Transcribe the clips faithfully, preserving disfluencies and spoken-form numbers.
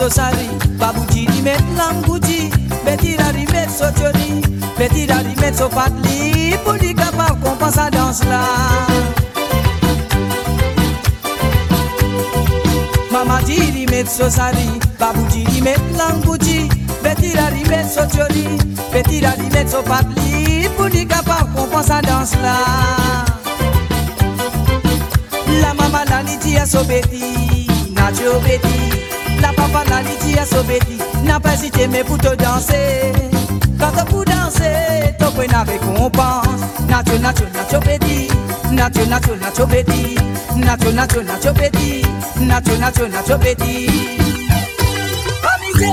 sosari, babouji di met langouji, betira di met sotiori, betira di met sopatli, pour di capable comprendre sa danse là. Mama di di met sosari, babouji di met langouji, betira di met sotiori, betira di met sopatli, pour di capable comprendre sa danse là. La mama la li di a sobeti, na ti obedi. La papa la li di a sobeti, n'a pas hésité mais pour te danser. Quand tu pour danser, tu peux une récompense. Nacho, nacho, nacho, obedi. Nacho, nacho, nacho, obedi. Nacho, nacho, nacho, obedi. Nacho, nacho, nacho, obedi. Amusez,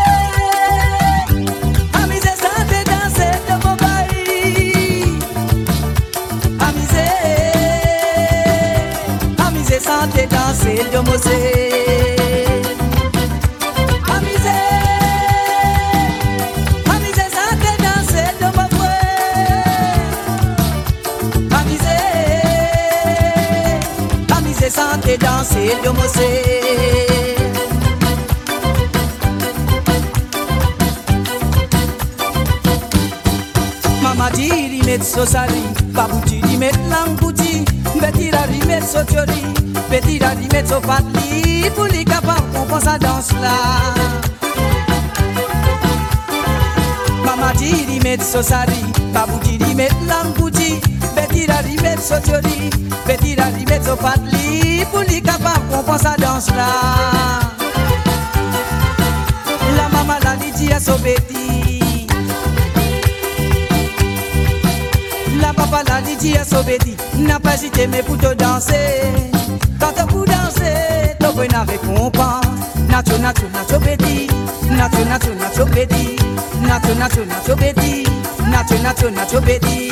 amusez, ça te danser de mon bail. Amusez, amusez, ça te danser de mon bail. Santé danser le mosé. Mama di li met sosari, babouji li met langouji, betira li met sotiori, betira li met sopatli, pour li capable comprendre sa danse là. Mama di li met sosari, babouji li met langouji, betira li met sotiori, betira li met sopatli, pour li capable comprendre sa danse là. La mama la li di a sobeti, la papa la li di a sobeti, n'a pas hésité mais pour te danser. Quand tu pour danser, tu peux une récompense. Nacho, nacho, nacho, bedi. Nacho, nacho, nacho, bedi. Nacho, nacho, nacho, bedi. Nacho, nacho, nacho, bedi.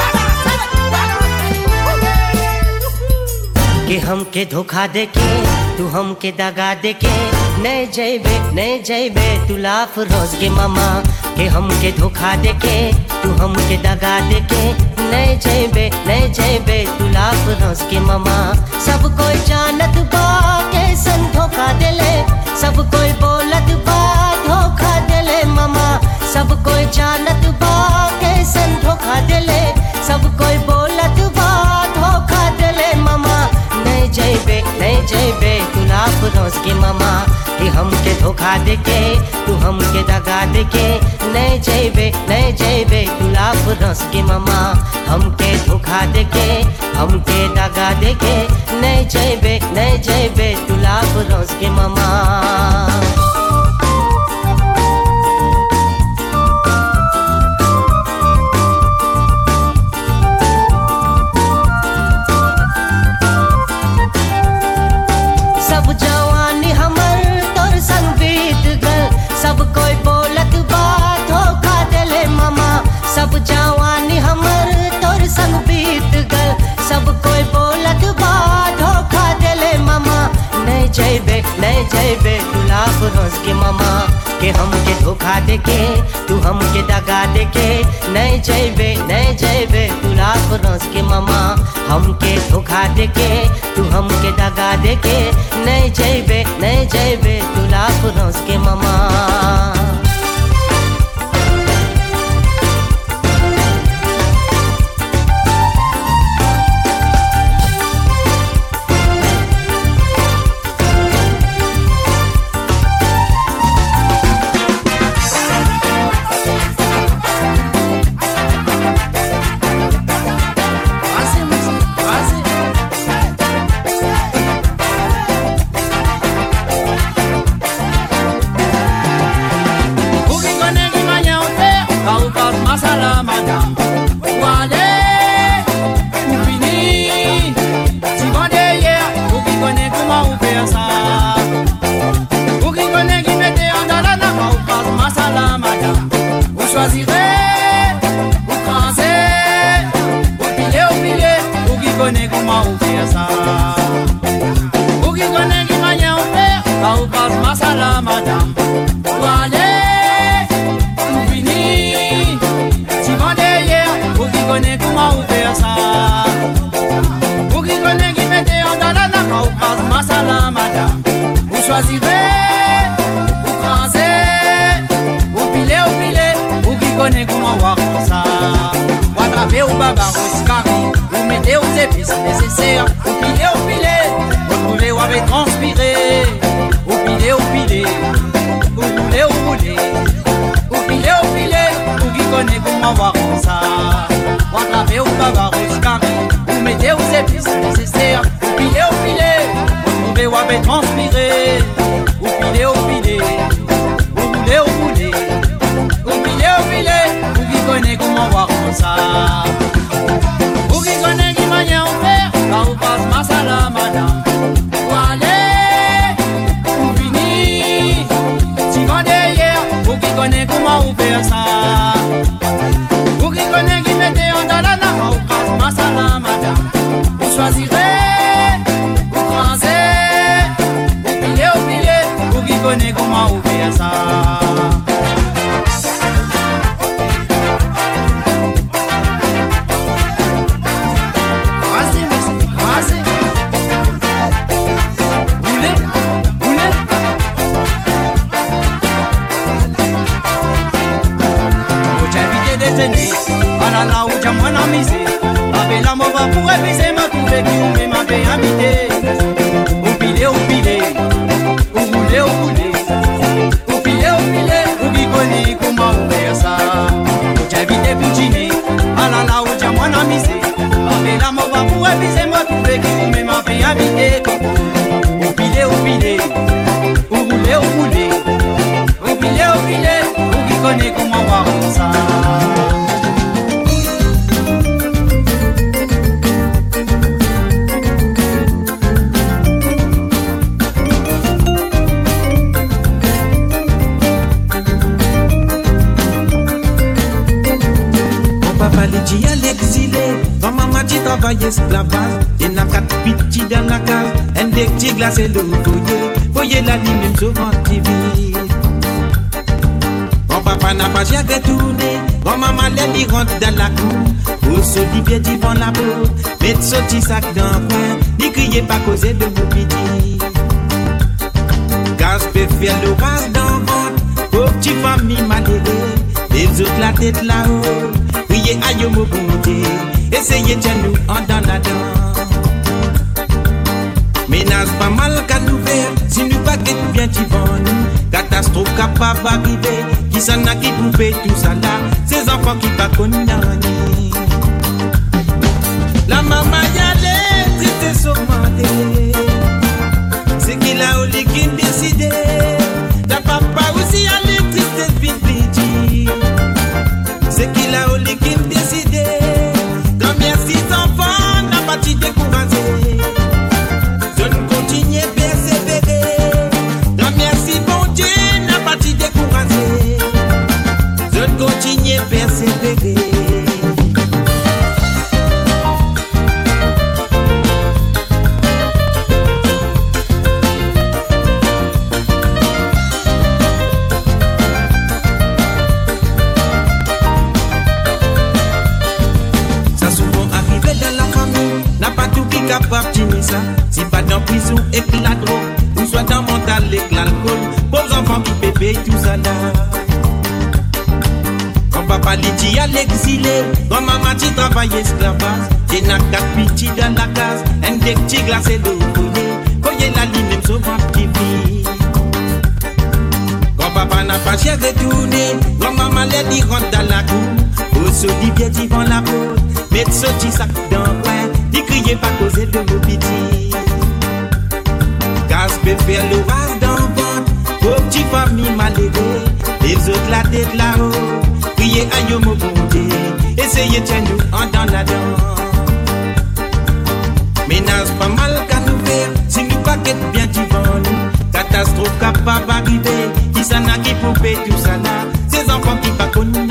हमके धोखा देके तू हमके दगा देके नहीं जैबे नहीं जैबे तू लाफ रोज के मामा के हमके धोखा देके तू हमके दगा देके नहीं जैबे नहीं जैबे तू लाफ रोज के मामा सब कोई जानत बा कैसन धोखा देले सब कोई बोलत बा धोखा देले मामा सब कोई जानत बा कैसन धोखा देले सब कोई बोलत बा धोखा देले मामा नहीं जैबे नहीं जैबे तू लाफ रोज के मामा कि हमके धोखा देके तू हमके दगा देके नहीं जैबे नहीं जैबे तू लाफ रोज के मामा हमके धोखा देके हमके दगा देके नहीं जैबे नहीं जैबे तू लाफ रोज के मामा सब कोई बोलत बा धोखा देले मामा सब जवानी हमर तोर संग बीत गल सब कोई बोलत बा धोखा देले मामा नहीं जैबे नहीं जैबे तू लाफ रोज के मामा के हमके धोखा देके तू हमके दगा देके नहीं जैबे नहीं जैबे तू लाफ रोज के मामा हमके धोखा देके तू हमके दगा देके नहीं जैबे नहीं जैबे तू लाफ रोज के मामा papa les dit à l'exilé. Quand maman dit travail esclavage. Et n'a quatre petits dans la case. Un des petits glacés le voyer. Voyez la ligne même souvent T V. Quand papa n'a pas jamais tourné. Quand maman les rentre dans la cour. Au solide bien devant la porte. Mettre sorti sac dans le coin. N'y criez pas causer de vos petits. Gaz peut faire l'orage dans le ventre. Aux petites familles malheureuses. Les autres la tête là-haut. Priez à yo mon bonté. Essayez de nous en dans la dent. Ménage pas mal qu'à nous faire. Si nous pas qu'être bien devant nous. Catastrophe capable d'arriver. Qui s'en a qui pouvait tout ça là. Ces enfants qui pas connus. La maman y allait, triste et augmentée. C'est qu'il a au qui décidé. La papa aussi allait, triste et vite. C'est qu'il a au qui décidé. Quand merci enfants n'a pas été découragé. Je ne continue à persévérer. Quand merci bon Dieu n'a pas été découragé. Je ne continue à persévérer. Si pas dans prison et que la drogue, ou soit dans mental et que l'alcool, pauvres enfants qui bébé tout ça là. Quand papa lui dit à l'exilé, quand maman dit travail esclavage, j'ai n'a quatre petits dans la case, un des petits glacés de voyer, voyez la ligne même souvent petit vie. Quand papa n'a pas cher retourné, quand maman les dit rentre dans la cour, au solide bien devant la porte, mettre sorti sac dans le coin. N'y criez pas causer de vos petits. Gaz peut faire l'orage dans le ventre. Aux petites familles malheureuses. Les autres la tête là-haut. Criez à yo mon bonté. Essayez de nous en dans la dent. Ménage pas mal qu'à nous faire. Si nous pas qu'être bien devant nous. Catastrophe capable d'arriver. Qui s'en a qui pouvait tout ça là. Ces enfants qui pas connus.